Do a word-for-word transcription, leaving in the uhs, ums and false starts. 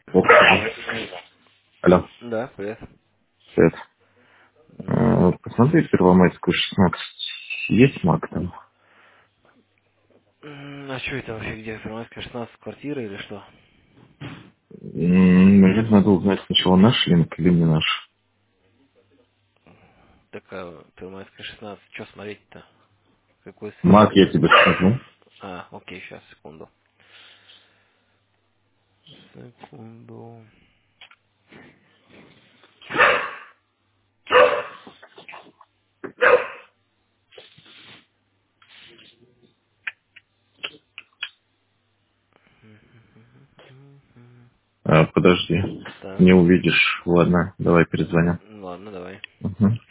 Ок. Алло, Да, привет. привет. М, Э, Посмотри Первомайскую шестнадцать. Есть маг там? м, А что это вообще, где? Первомайская шестнадцать, квартира или что? М, Наверное, надо узнать сначала наш линк или не наш. Такая Первомайская шестнадцать. Что смотреть-то? Какой свет? Маг я тебе скажу. А, окей, сейчас, секунду. Секунду. Мгм. Э, Подожди. Так, Не увидишь. Ладно, давай перезвоним. ладно, давай. Угу.